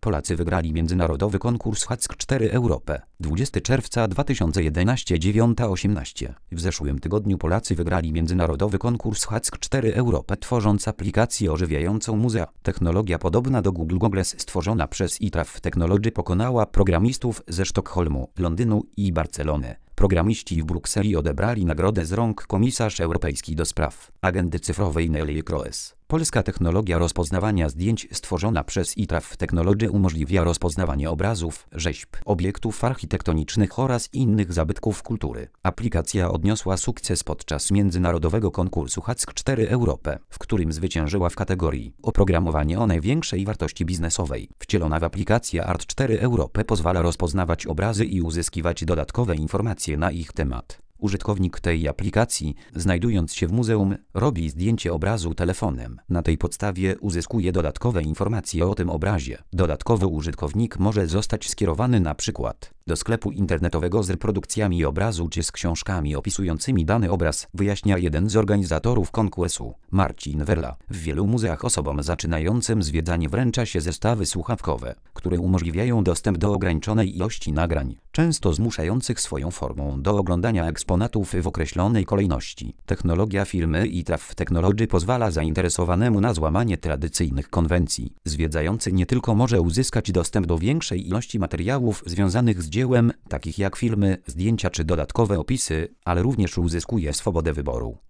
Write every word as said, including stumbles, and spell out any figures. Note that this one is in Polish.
Polacy wygrali międzynarodowy konkurs Hack cztery Europe. dwudziestego czerwca dwa tysiące jedenastego, dziewiąta osiemnaście. W zeszłym tygodniu Polacy wygrali międzynarodowy konkurs Hack cztery Europe, tworząc aplikację ożywiającą muzea. Technologia podobna do Google Gogles stworzona przez i traf Technology pokonała programistów ze Sztokholmu, Londynu i Barcelony. Programiści w Brukseli odebrali nagrodę z rąk komisarz europejski do spraw agendy cyfrowej Neelie Kroes. Polska technologia rozpoznawania zdjęć stworzona przez i traf Technology umożliwia rozpoznawanie obrazów, rzeźb, obiektów architektonicznych oraz innych zabytków kultury. Aplikacja odniosła sukces podczas międzynarodowego konkursu Hack cztery Europe, w którym zwyciężyła w kategorii oprogramowanie o największej wartości biznesowej. Wcielona w aplikację Art cztery Europe pozwala rozpoznawać obrazy i uzyskiwać dodatkowe informacje na ich temat. Użytkownik tej aplikacji, znajdując się w muzeum, robi zdjęcie obrazu telefonem. Na tej podstawie uzyskuje dodatkowe informacje o tym obrazie. Dodatkowo użytkownik może zostać skierowany na przykład do sklepu internetowego z reprodukcjami obrazu czy z książkami opisującymi dany obraz, wyjaśnia jeden z organizatorów konkursu, Marcin Werla. W wielu muzeach osobom zaczynającym zwiedzanie wręcza się zestawy słuchawkowe, które umożliwiają dostęp do ograniczonej ilości nagrań, często zmuszających swoją formą do oglądania eksponatów w określonej kolejności. Technologia firmy i traf Technology pozwala zainteresowanemu na złamanie tradycyjnych konwencji. Zwiedzający nie tylko może uzyskać dostęp do większej ilości materiałów związanych z dziełem, takich jak filmy, zdjęcia czy dodatkowe opisy, ale również uzyskuje swobodę wyboru.